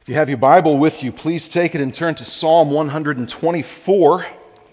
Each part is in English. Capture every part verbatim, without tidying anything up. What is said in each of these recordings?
If you have your Bible with you, please take it and turn to Psalm one twenty-four.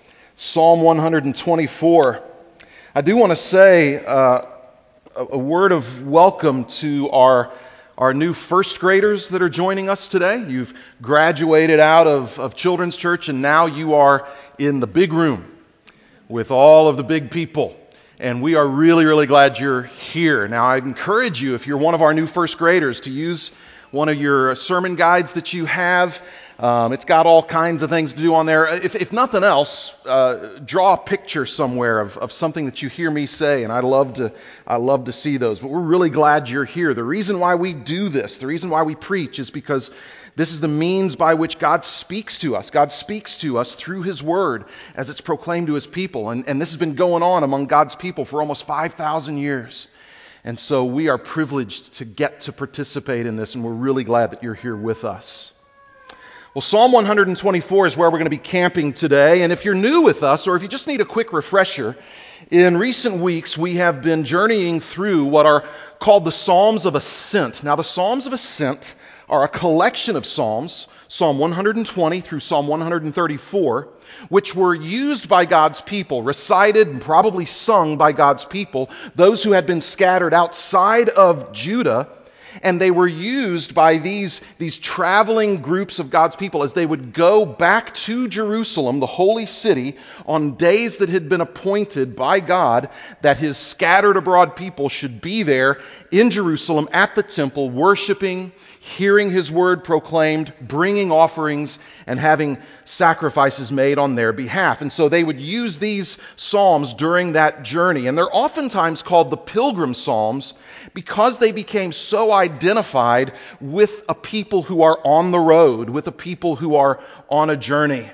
Psalm one twenty-four. I do want to say uh, a, a word of welcome to our, our new first graders that are joining us today. You've graduated out of, of Children's Church and now you are in the big room with all of the big people. And we are really, really glad you're here. Now, I encourage you, if you're one of our new first graders, to use one of your sermon guides that you have. Um, it's got all kinds of things to do on there. If, if nothing else, uh, draw a picture somewhere of, of something that you hear me say, and I love to I love to see those. But we're really glad you're here. The reason why we do this, the reason why we preach, is because this is the means by which God speaks to us. God speaks to us through His Word as it's proclaimed to His people. And, and this has been going on among God's people for almost five thousand years. And so we are privileged to get to participate in this, and we're really glad that you're here with us. Well, Psalm one twenty-four is where we're going to be camping today. And if you're new with us, or if you just need a quick refresher, in recent weeks we have been journeying through what are called the Psalms of Ascent. Now, the Psalms of Ascent are a collection of psalms, Psalm one twenty through Psalm one thirty-four, which were used by God's people, recited and probably sung by God's people, those who had been scattered outside of Judah, and they were used by these, these traveling groups of God's people as they would go back to Jerusalem, the holy city, on days that had been appointed by God that His scattered abroad people should be there in Jerusalem at the temple, worshiping, hearing His word proclaimed, bringing offerings, and having sacrifices made on their behalf. And so they would use these psalms during that journey. And they're oftentimes called the Pilgrim Psalms because they became so identified with a people who are on the road, with a people who are on a journey.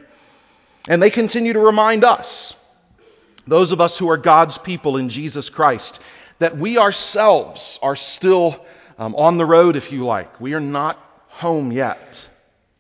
And they continue to remind us, those of us who are God's people in Jesus Christ, that we ourselves are still Um, on the road, if you like. We are not home yet.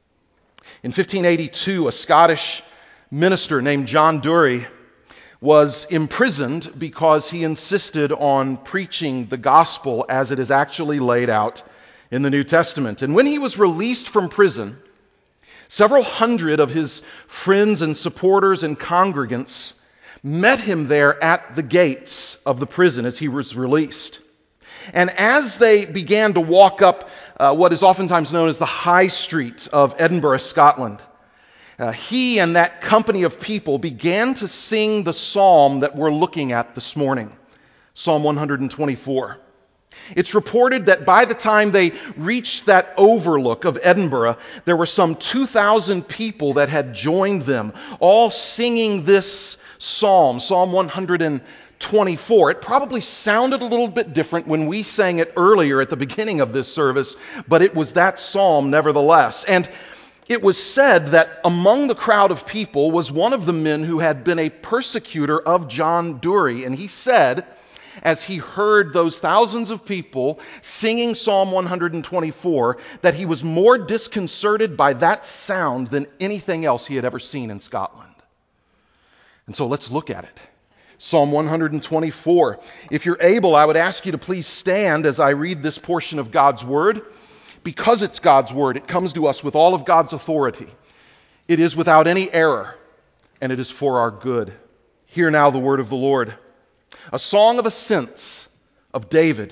In fifteen eighty-two, a Scottish minister named John Dury was imprisoned because he insisted on preaching the gospel as it is actually laid out in the New Testament. And when he was released from prison, several hundred of his friends and supporters and congregants met him there at the gates of the prison as he was released. And as they began to walk up uh, what is oftentimes known as the High Street of Edinburgh, Scotland, uh, he and that company of people began to sing the psalm that we're looking at this morning, Psalm one twenty-four. It's reported that by the time they reached that overlook of Edinburgh, there were some two thousand people that had joined them, all singing this psalm, Psalm one twenty-four. It probably sounded a little bit different when we sang it earlier at the beginning of this service, but it was that psalm nevertheless. And it was said that among the crowd of people was one of the men who had been a persecutor of John Dury. And he said, as he heard those thousands of people singing Psalm one twenty-four, that he was more disconcerted by that sound than anything else he had ever seen in Scotland. And so let's look at it. Psalm one twenty-four. If you're able, I would ask you to please stand as I read this portion of God's Word. Because it's God's Word, it comes to us with all of God's authority. It is without any error, and it is for our good. Hear now the word of the Lord. A song of ascents of David.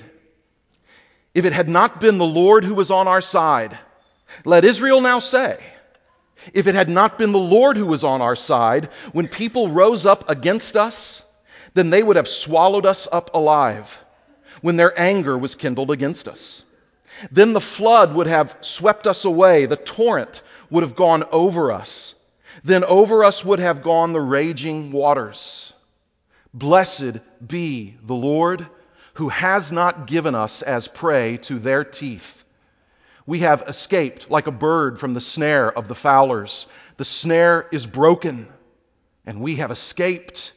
If it had not been the Lord who was on our side, let Israel now say, if it had not been the Lord who was on our side, when people rose up against us, then they would have swallowed us up alive when their anger was kindled against us. Then the flood would have swept us away. The torrent would have gone over us. Then over us would have gone the raging waters. Blessed be the Lord, who has not given us as prey to their teeth. We have escaped like a bird from the snare of the fowlers. The snare is broken, and we have escaped.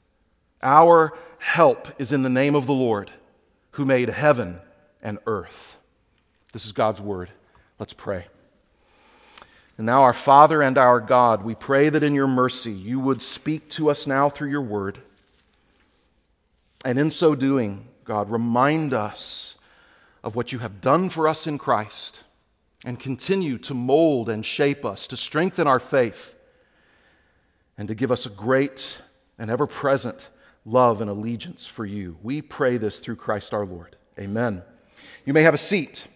Our help is in the name of the Lord, who made heaven and earth. This is God's word. Let's pray. And now, our Father and our God, we pray that in your mercy you would speak to us now through your word. And in so doing, God, remind us of what you have done for us in Christ, and continue to mold and shape us, to strengthen our faith, and to give us a great and ever-present love and allegiance for you. We pray this through Christ our Lord. Amen. You may have a seat.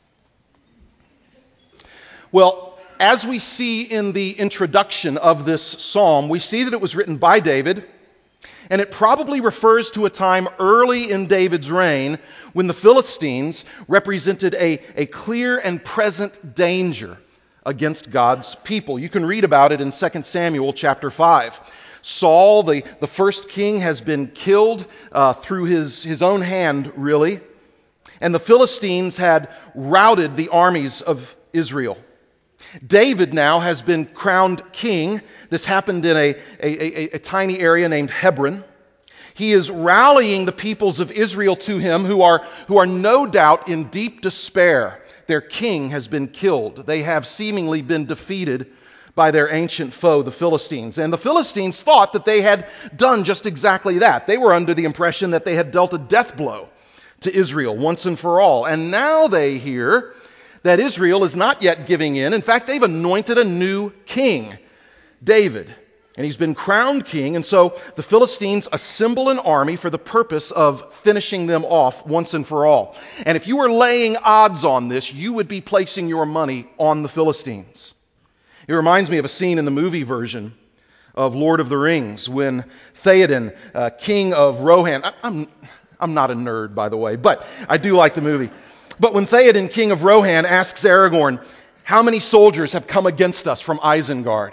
Well, as we see in the introduction of this psalm, we see that it was written by David, and it probably refers to a time early in David's reign when the Philistines represented a, a clear and present danger against God's people. You can read about it in Second Samuel chapter five. Saul, the, the first king, has been killed uh, through his, his own hand, really. And the Philistines had routed the armies of Israel. David now has been crowned king. This happened in a, a, a, a tiny area named Hebron. He is rallying the peoples of Israel to him who are, who are no doubt in deep despair. Their king has been killed. They have seemingly been defeated by their ancient foe, the Philistines. And the Philistines thought that they had done just exactly that. They were under the impression that they had dealt a death blow to Israel once and for all. And now they hear that Israel is not yet giving in. In fact, they've anointed a new king, David. And he's been crowned king. And so the Philistines assemble an army for the purpose of finishing them off once and for all. And if you were laying odds on this, you would be placing your money on the Philistines. It reminds me of a scene in the movie version of Lord of the Rings when Theoden, uh, king of Rohan, I, I'm, I'm not a nerd, by the way, but I do like the movie. But when Theoden, king of Rohan, asks Aragorn, how many soldiers have come against us from Isengard?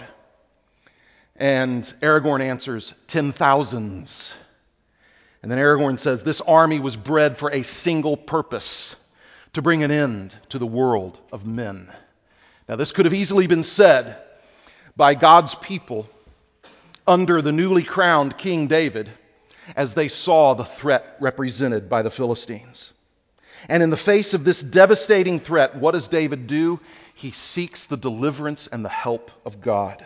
And Aragorn answers, ten thousands. And then Aragorn says, this army was bred for a single purpose, to bring an end to the world of men. Now, this could have easily been said by God's people under the newly crowned King David as they saw the threat represented by the Philistines. And in the face of this devastating threat, what does David do? He seeks the deliverance and the help of God.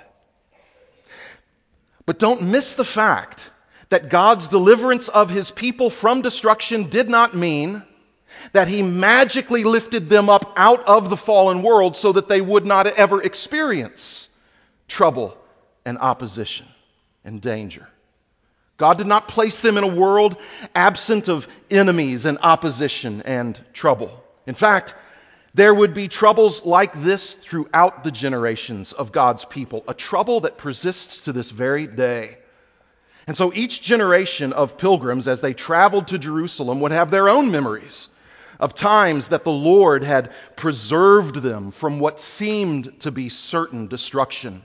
But don't miss the fact that God's deliverance of his people from destruction did not mean that he magically lifted them up out of the fallen world so that they would not ever experience trouble and opposition and danger. God did not place them in a world absent of enemies and opposition and trouble. In fact, there would be troubles like this throughout the generations of God's people, a trouble that persists to this very day. And so each generation of pilgrims, as they traveled to Jerusalem, would have their own memories of times that the Lord had preserved them from what seemed to be certain destruction.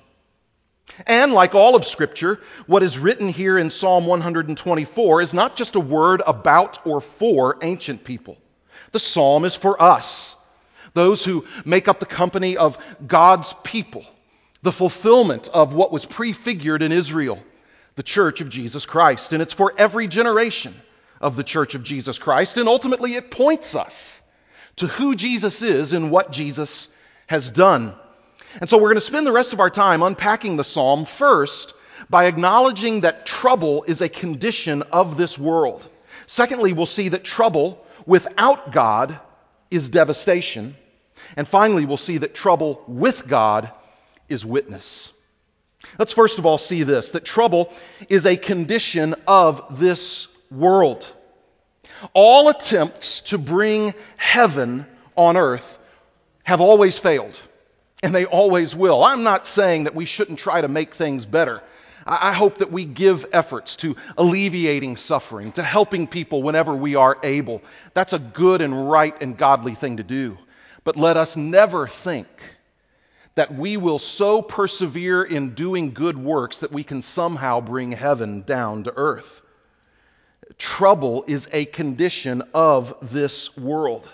And like all of Scripture, what is written here in Psalm one twenty-four is not just a word about or for ancient people. The psalm is for us, those who make up the company of God's people, the fulfillment of what was prefigured in Israel, the Church of Jesus Christ. And it's for every generation of the Church of Jesus Christ. And ultimately it points us to who Jesus is and what Jesus has done. And so we're going to spend the rest of our time unpacking the psalm, first by acknowledging that trouble is a condition of this world. Secondly, we'll see that trouble without God is devastation. And finally, we'll see that trouble with God is witness. Let's first of all see this, that trouble is a condition of this world. All attempts to bring heaven on earth have always failed. And they always will. I'm not saying that we shouldn't try to make things better. I hope that we give efforts to alleviating suffering, to helping people whenever we are able. That's a good and right and godly thing to do. But let us never think that we will so persevere in doing good works that we can somehow bring heaven down to earth. Trouble is a condition of this world.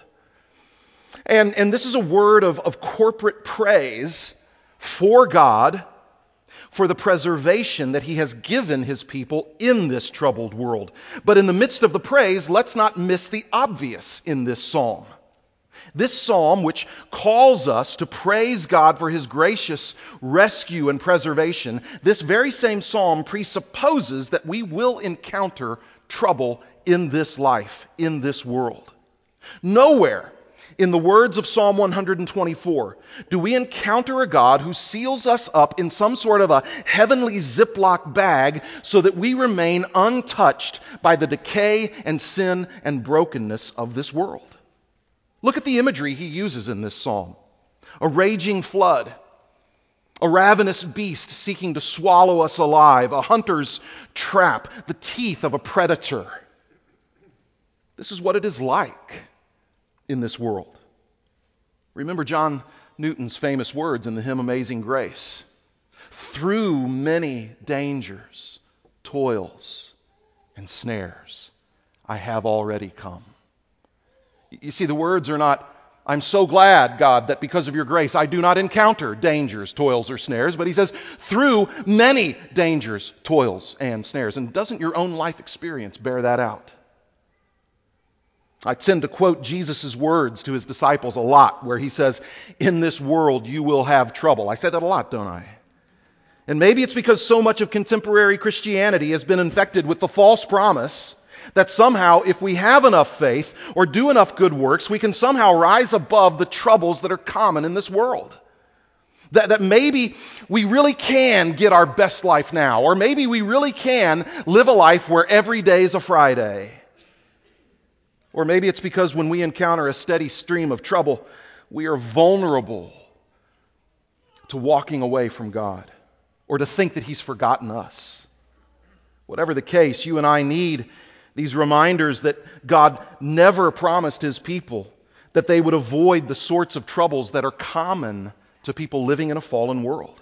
And, and this is a word of, of corporate praise for God for the preservation that he has given his people in this troubled world. But in the midst of the praise, let's not miss the obvious in this psalm. This psalm, which calls us to praise God for his gracious rescue and preservation, this very same psalm presupposes that we will encounter trouble in this life, in this world. Nowhere In the words of Psalm one twenty-four, do we encounter a God who seals us up in some sort of a heavenly Ziploc bag so that we remain untouched by the decay and sin and brokenness of this world? Look at the imagery he uses in this psalm. A raging flood, a ravenous beast seeking to swallow us alive, a hunter's trap, the teeth of a predator. This is what it is like in this world. Remember John Newton's famous words in the hymn Amazing Grace. Through many dangers, toils, and snares, I have already come. You see, the words are not, I'm so glad, God, that because of your grace I do not encounter dangers, toils, or snares, but he says, through many dangers, toils, and snares. And doesn't your own life experience bear that out? I tend to quote Jesus' words to his disciples a lot, where he says, in this world you will have trouble. I say that a lot, don't I? And maybe it's because so much of contemporary Christianity has been infected with the false promise that somehow if we have enough faith or do enough good works, we can somehow rise above the troubles that are common in this world. That, that maybe we really can get our best life now, or maybe we really can live a life where every day is a Friday. Or maybe it's because when we encounter a steady stream of trouble, we are vulnerable to walking away from God or to think that he's forgotten us. Whatever the case, you and I need these reminders that God never promised his people that they would avoid the sorts of troubles that are common to people living in a fallen world.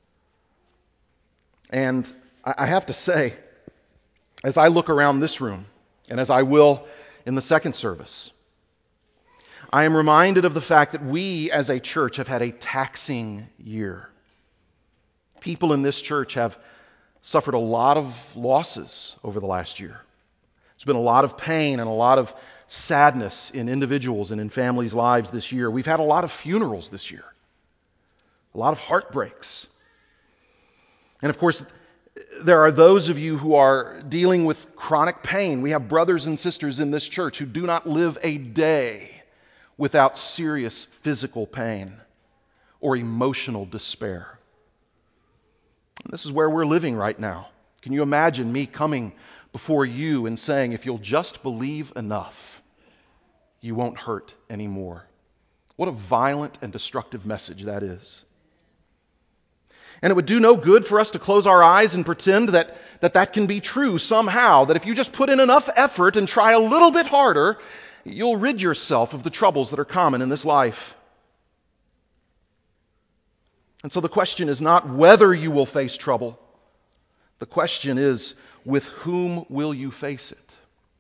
And I have to say, as I look around this room, and as I will in the second service, I am reminded of the fact that we as a church have had a taxing year. People in this church have suffered a lot of losses over the last year. There's been a lot of pain and a lot of sadness in individuals and in families' lives this year. We've had a lot of funerals this year, a lot of heartbreaks. And of course, there are those of you who are dealing with chronic pain. We have brothers and sisters in this church who do not live a day without serious physical pain or emotional despair. And this is where we're living right now. Can you imagine me coming before you and saying, if you'll just believe enough, you won't hurt anymore? What a violent and destructive message that is. And it would do no good for us to close our eyes and pretend that, that that can be true somehow, that if you just put in enough effort and try a little bit harder, you'll rid yourself of the troubles that are common in this life. And so the question is not whether you will face trouble. The question is, with whom will you face it?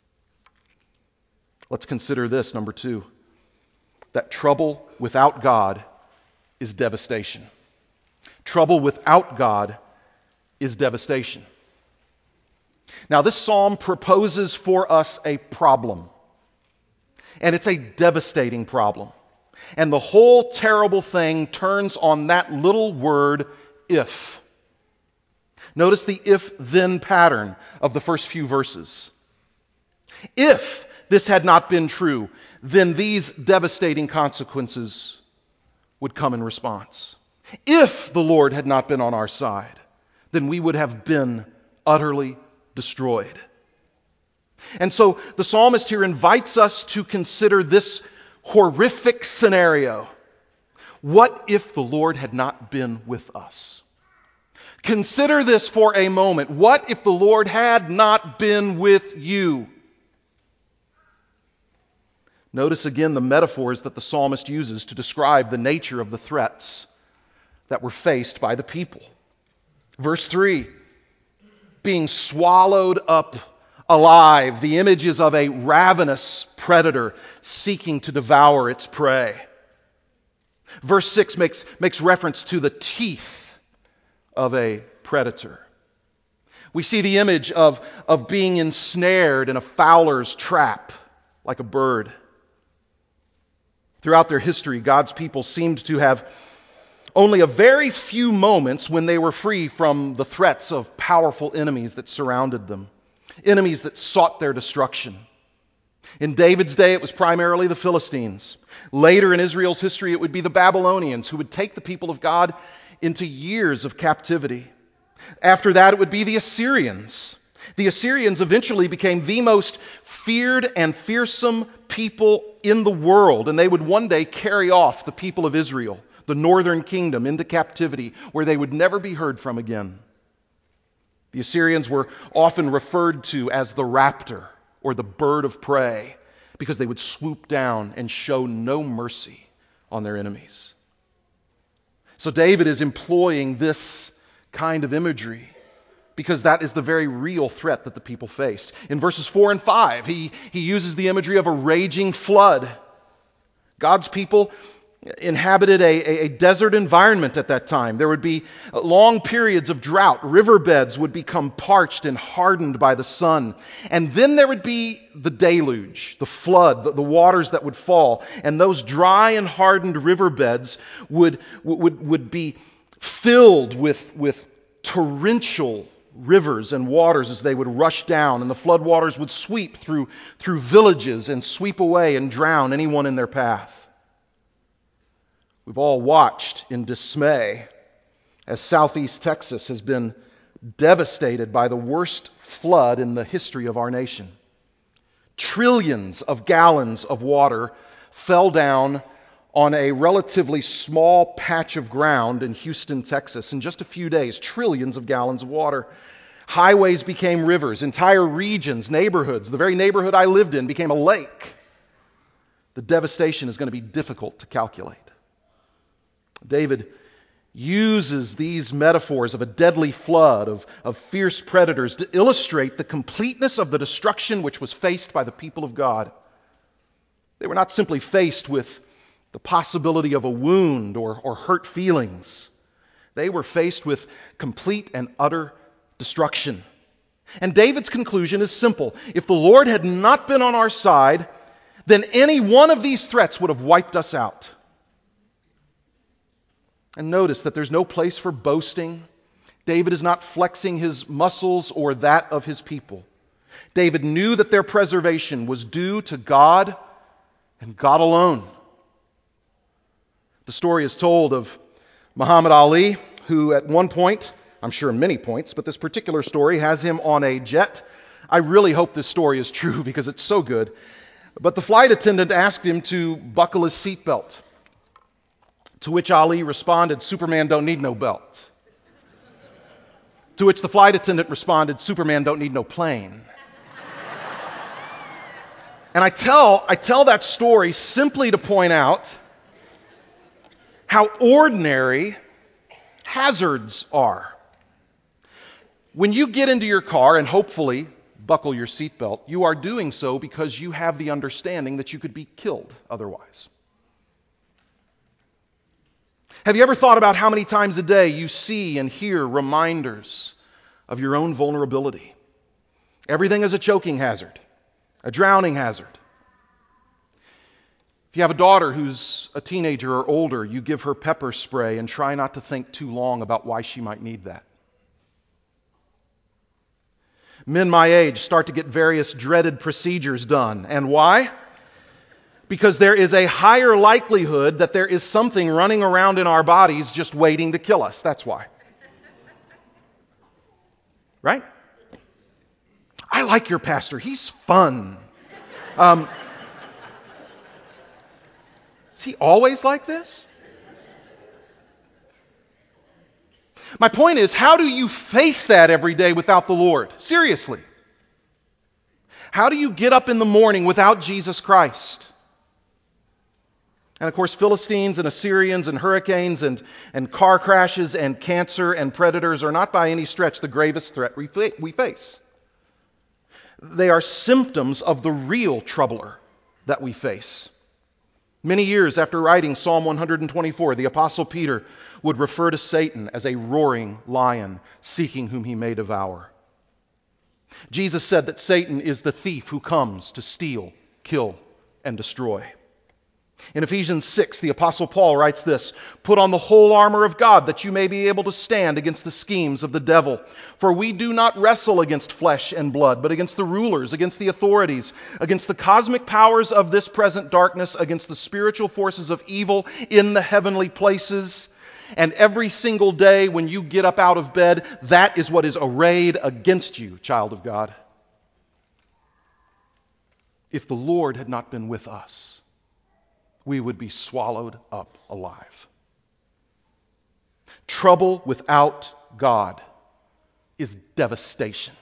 Let's consider this, number two, that trouble without God is devastation. Trouble without God is devastation. Now, this psalm proposes for us a problem, and it's a devastating problem. And the whole terrible thing turns on that little word, if. Notice the if-then pattern of the first few verses. If this had not been true, then these devastating consequences would come in response. If the Lord had not been on our side, then we would have been utterly destroyed. And so the psalmist here invites us to consider this horrific scenario. What if the Lord had not been with us? Consider this for a moment. What if the Lord had not been with you? Notice again the metaphors that the psalmist uses to describe the nature of the threats that were faced by the people. Verse three, being swallowed up alive. The image is of a ravenous predator seeking to devour its prey. Verse six makes, makes reference to the teeth of a predator. We see the image of, of being ensnared in a fowler's trap like a bird. Throughout their history, God's people seemed to have only a very few moments when they were free from the threats of powerful enemies that surrounded them, enemies that sought their destruction. In David's day, it was primarily the Philistines. Later in Israel's history, it would be the Babylonians who would take the people of God into years of captivity. After that, it would be the Assyrians. The Assyrians eventually became the most feared and fearsome people in the world, and they would one day carry off the people of Israel, the northern kingdom, into captivity, where they would never be heard from again. The Assyrians were often referred to as the raptor, or the bird of prey, because they would swoop down and show no mercy on their enemies. So David is employing this kind of imagery because that is the very real threat that the people faced. In verses four and five, he, he uses the imagery of a raging flood. God's people inhabited a, a, a desert environment at that time. There would be long periods of drought. Riverbeds would become parched and hardened by the sun. And then there would be the deluge, the flood, the, the waters that would fall. And those dry and hardened riverbeds would, would, would be filled with, with torrential rivers and waters as they would rush down. And the floodwaters would sweep through, through villages and sweep away and drown anyone in their path. We've all watched in dismay as Southeast Texas has been devastated by the worst flood in the history of our nation. Trillions of gallons of water fell down on a relatively small patch of ground in Houston, Texas in just a few days. Trillions of gallons of water. Highways became rivers. Entire regions, neighborhoods, the very neighborhood I lived in became a lake. The devastation is going to be difficult to calculate. David uses these metaphors of a deadly flood, of, of fierce predators, to illustrate the completeness of the destruction which was faced by the people of God. They were not simply faced with the possibility of a wound or, or hurt feelings. They were faced with complete and utter destruction. And David's conclusion is simple. If the Lord had not been on our side, then any one of these threats would have wiped us out. And notice that there's no place for boasting. David is not flexing his muscles or that of his people. David knew that their preservation was due to God and God alone. The story is told of Muhammad Ali, who at one point, I'm sure many points, but this particular story has him on a jet. I really hope this story is true because it's so good. But the flight attendant asked him to buckle his seatbelt. To which Ali responded, "Superman don't need no belt." To which the flight attendant responded, "Superman don't need no plane." And I tell, I tell that story simply to point out how ordinary hazards are. When you get into your car and hopefully buckle your seatbelt, you are doing so because you have the understanding that you could be killed otherwise. Have you ever thought about how many times a day you see and hear reminders of your own vulnerability? Everything is a choking hazard, a drowning hazard. If you have a daughter who's a teenager or older, you give her pepper spray and try not to think too long about why she might need that. Men my age start to get various dreaded procedures done. And why? Because there is a higher likelihood that there is something running around in our bodies just waiting to kill us. That's why. Right? I like your pastor. He's fun. Um, is he always like this? My point is, how do you face that every day without the Lord? Seriously. How do you get up in the morning without Jesus Christ? And of course, Philistines and Assyrians and hurricanes and, and car crashes and cancer and predators are not by any stretch the gravest threat we, fa- we face. They are symptoms of the real troubler that we face. Many years after writing Psalm one twenty-four, the Apostle Peter would refer to Satan as a roaring lion, seeking whom he may devour. Jesus said that Satan is the thief who comes to steal, kill, and destroy. In Ephesians six, the Apostle Paul writes this, "Put on the whole armor of God, that you may be able to stand against the schemes of the devil. For we do not wrestle against flesh and blood, but against the rulers, against the authorities, against the cosmic powers of this present darkness, against the spiritual forces of evil in the heavenly places." And every single day when you get up out of bed, that is what is arrayed against you, child of God. If the Lord had not been with us, we would be swallowed up alive. Trouble without God is devastation.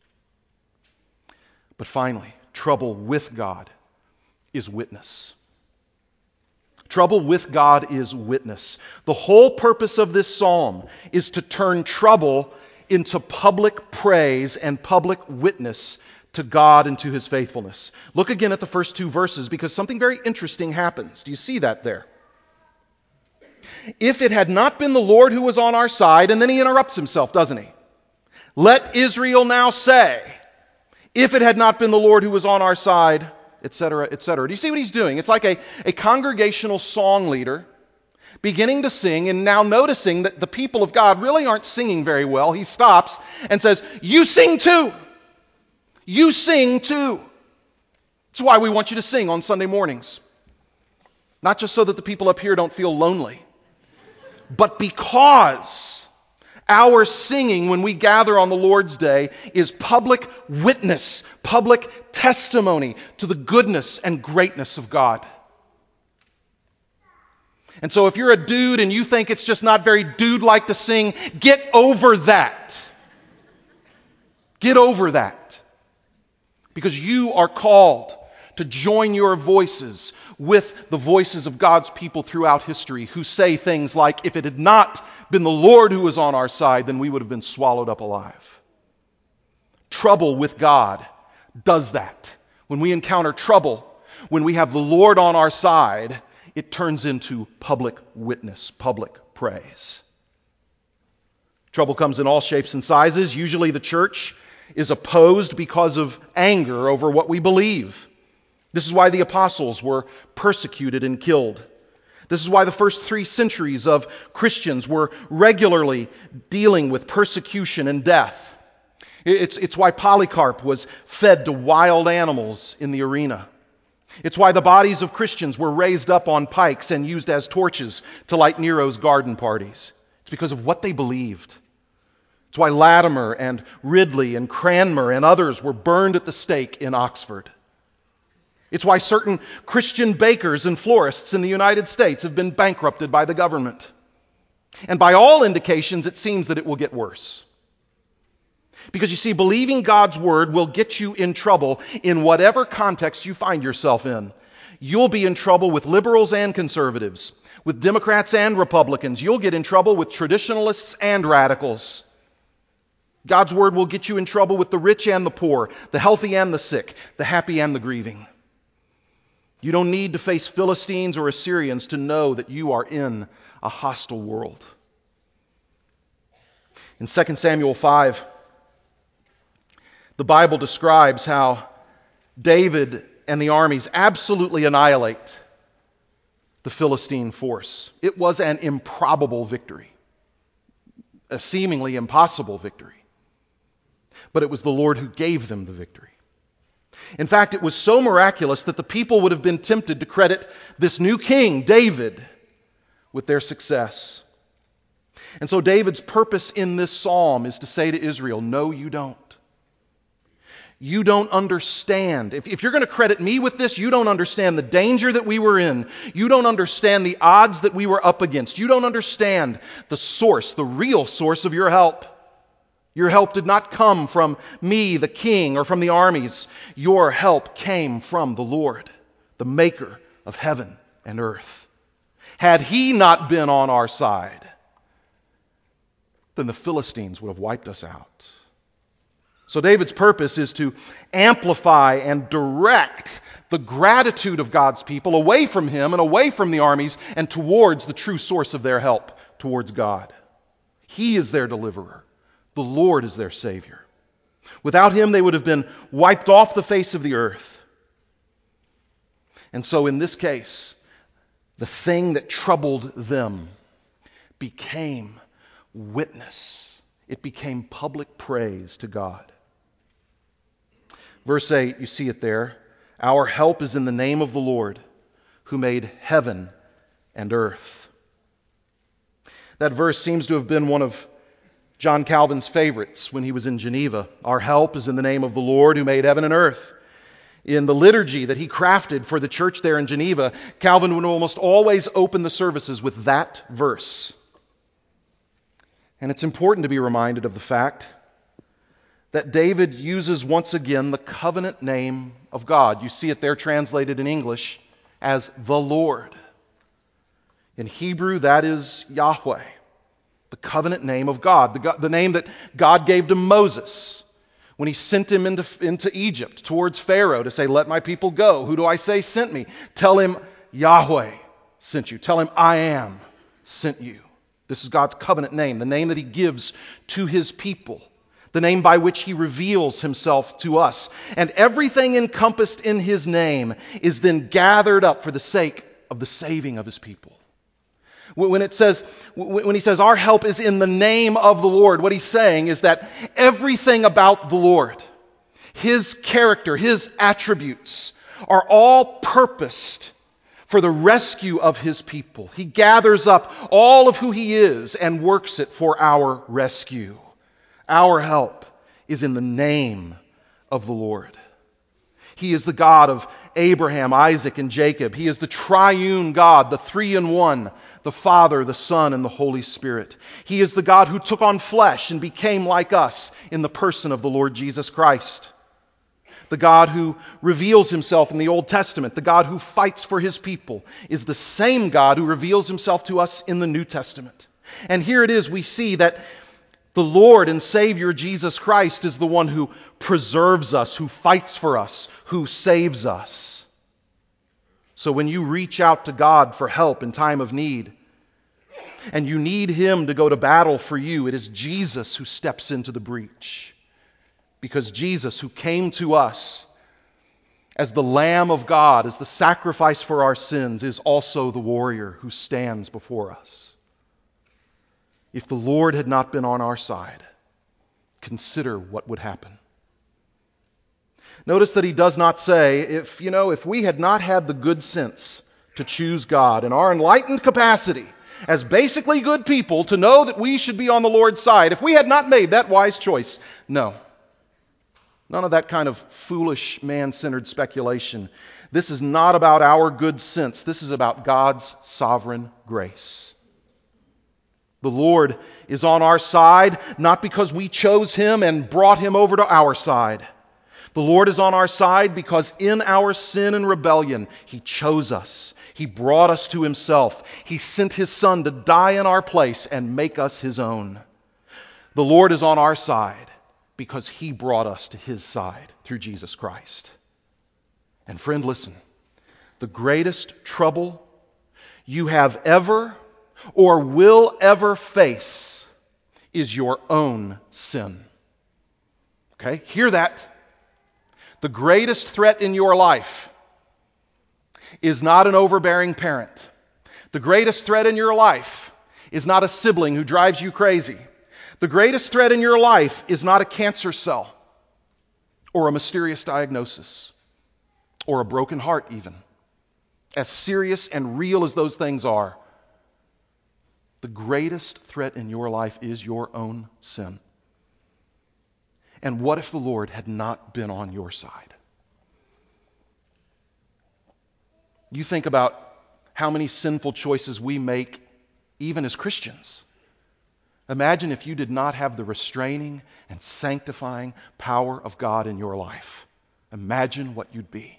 But finally, trouble with God is witness. Trouble with God is witness. The whole purpose of this psalm is to turn trouble into public praise and public witness to God and to His faithfulness. Look again at the first two verses, because something very interesting happens. Do you see that there? If it had not been the Lord who was on our side, and then he interrupts himself, doesn't he? Let Israel now say, if it had not been the Lord who was on our side, et cetera, et cetera. Do you see what he's doing? It's like a, a congregational song leader beginning to sing and now noticing that the people of God really aren't singing very well. He stops and says, you sing too. You sing too. That's why we want you to sing on Sunday mornings. Not just so that the people up here don't feel lonely, but because our singing when we gather on the Lord's Day is public witness, public testimony to the goodness and greatness of God. And so if you're a dude and you think it's just not very dude-like to sing, get over that. Get over that. Because you are called to join your voices with the voices of God's people throughout history who say things like, if it had not been the Lord who was on our side, then we would have been swallowed up alive. Trouble with God does that. When we encounter trouble, when we have the Lord on our side, it turns into public witness, public praise. Trouble comes in all shapes and sizes. Usually the church is opposed because of anger over what we believe. This is why the apostles were persecuted and killed. This is why the first three centuries of Christians were regularly dealing with persecution and death. It's, it's why Polycarp was fed to wild animals in the arena. It's why the bodies of Christians were raised up on pikes and used as torches to light Nero's garden parties. It's because of what they believed. It's why Latimer and Ridley and Cranmer and others were burned at the stake in Oxford. It's why certain Christian bakers and florists in the United States have been bankrupted by the government. And by all indications, it seems that it will get worse. Because you see, believing God's word will get you in trouble in whatever context you find yourself in. You'll be in trouble with liberals and conservatives, with Democrats and Republicans. You'll get in trouble with traditionalists and radicals. God's word will get you in trouble with the rich and the poor, the healthy and the sick, the happy and the grieving. You don't need to face Philistines or Assyrians to know that you are in a hostile world. In Second Samuel five, the Bible describes how David and the armies absolutely annihilate the Philistine force. It was an improbable victory, a seemingly impossible victory. But it was the Lord who gave them the victory. In fact, it was so miraculous that the people would have been tempted to credit this new king, David, with their success. And so David's purpose in this psalm is to say to Israel, no, you don't. You don't understand. If, if you're going to credit me with this, you don't understand the danger that we were in. You don't understand the odds that we were up against. You don't understand the source, the real source of your help. Your help did not come from me, the king, or from the armies. Your help came from the Lord, the maker of heaven and earth. Had he not been on our side, then the Philistines would have wiped us out. So David's purpose is to amplify and direct the gratitude of God's people away from him and away from the armies and towards the true source of their help, towards God. He is their deliverer. The Lord is their Savior. Without him, they would have been wiped off the face of the earth. And so in this case, the thing that troubled them became witness. It became public praise to God. Verse eight, you see it there. Our help is in the name of the Lord, who made heaven and earth. That verse seems to have been one of John Calvin's favorites when he was in Geneva. Our help is in the name of the Lord, who made heaven and earth. In the liturgy that he crafted for the church there in Geneva, Calvin would almost always open the services with that verse. And it's important to be reminded of the fact that David uses once again the covenant name of God. You see it there translated in English as the Lord. In Hebrew, that is Yahweh, the covenant name of God, the, God, the name that God gave to Moses when he sent him into, into Egypt towards Pharaoh to say, let my people go. Who do I say sent me? Tell him Yahweh sent you. Tell him I am sent you. This is God's covenant name, the name that he gives to his people, the name by which he reveals himself to us. And everything encompassed in his name is then gathered up for the sake of the saving of his people. When it says, when he says our help is in the name of the Lord, what he's saying is that everything about the Lord, his character, his attributes, are all purposed for the rescue of his people. He gathers up all of who he is and works it for our rescue. Our help is in the name of the Lord. He is the God of Abraham, Isaac, and Jacob. He is the triune God, the three-in-one, the Father, the Son, and the Holy Spirit. He is the God who took on flesh and became like us in the person of the Lord Jesus Christ. The God who reveals himself in the Old Testament, the God who fights for his people, is the same God who reveals himself to us in the New Testament. And here it is, we see that the Lord and Savior Jesus Christ is the one who preserves us, who fights for us, who saves us. So when you reach out to God for help in time of need, and you need him to go to battle for you, it is Jesus who steps into the breach. Because Jesus, who came to us as the Lamb of God, as the sacrifice for our sins, is also the warrior who stands before us. If the Lord had not been on our side, consider what would happen. Notice that he does not say, if, you know, if we had not had the good sense to choose God in our enlightened capacity as basically good people to know that we should be on the Lord's side, if we had not made that wise choice. No. None of that kind of foolish, man-centered speculation. This is not about our good sense. This is about God's sovereign grace. The Lord is on our side, not because we chose him and brought him over to our side. The Lord is on our side because in our sin and rebellion, he chose us. He brought us to himself. He sent his Son to die in our place and make us his own. The Lord is on our side because he brought us to his side through Jesus Christ. And friend, listen, the greatest trouble you have ever or will ever face is your own sin. Okay? Hear that. The greatest threat in your life is not an overbearing parent. The greatest threat in your life is not a sibling who drives you crazy. The greatest threat in your life is not a cancer cell or a mysterious diagnosis or a broken heart even. As serious and real as those things are, the greatest threat in your life is your own sin. And what if the Lord had not been on your side? You think about how many sinful choices we make even as Christians. Imagine if you did not have the restraining and sanctifying power of God in your life. Imagine what you'd be.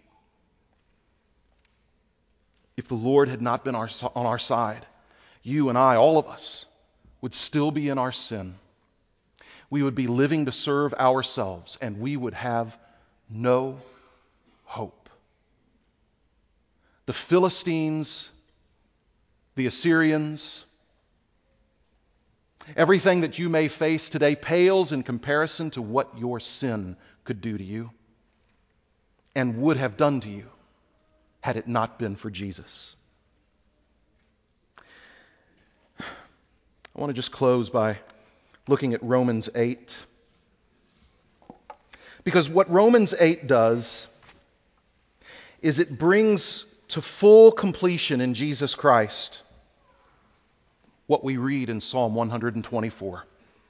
If the Lord had not been our, on our side, you and I, all of us, would still be in our sin. We would be living to serve ourselves, and we would have no hope. The Philistines, the Assyrians, everything that you may face today pales in comparison to what your sin could do to you and would have done to you had it not been for Jesus. I want to just close by looking at Romans eight. Because what Romans eight does is it brings to full completion in Jesus Christ what we read in Psalm one twenty-four.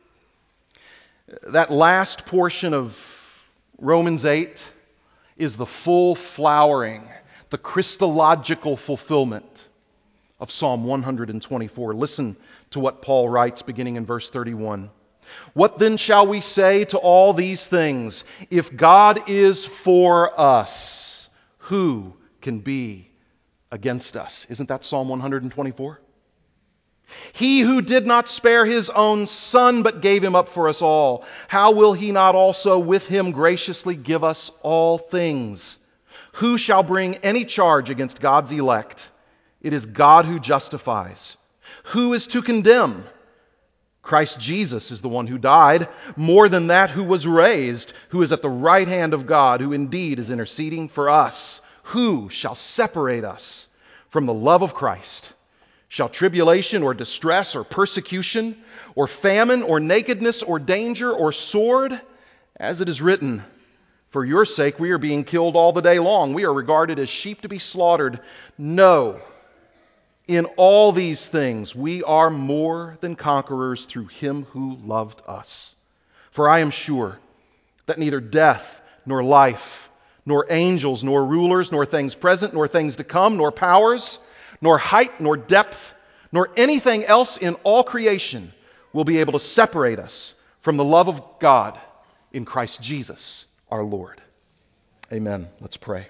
That last portion of Romans eight is the full flowering, the Christological fulfillment of Psalm one twenty-four. Listen to what Paul writes beginning in verse thirty-one. What then shall we say to all these things? If God is for us, who can be against us? Isn't that Psalm one twenty-four? He who did not spare his own Son, but gave him up for us all, how will he not also with him graciously give us all things? Who shall bring any charge against God's elect? It is God who justifies. Who is to condemn? Christ Jesus is the one who died, more than that, who was raised, who is at the right hand of God, who indeed is interceding for us. Who shall separate us from the love of Christ? Shall tribulation or distress or persecution or famine or nakedness or danger or sword? As it is written, for your sake we are being killed all the day long. We are regarded as sheep to be slaughtered. No, in all these things we are more than conquerors through him who loved us. For I am sure that neither death nor life, nor angels, nor rulers, nor things present, nor things to come, nor powers, nor height, nor depth, nor anything else in all creation will be able to separate us from the love of God in Christ Jesus our Lord. Amen. Let's pray.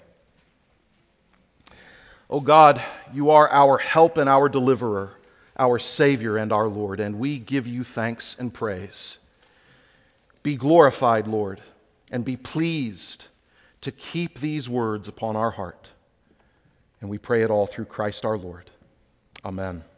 Oh God, you are our help and our deliverer, our Savior and our Lord, and we give you thanks and praise. Be glorified, Lord, and be pleased to keep these words upon our heart. And we pray it all through Christ our Lord. Amen.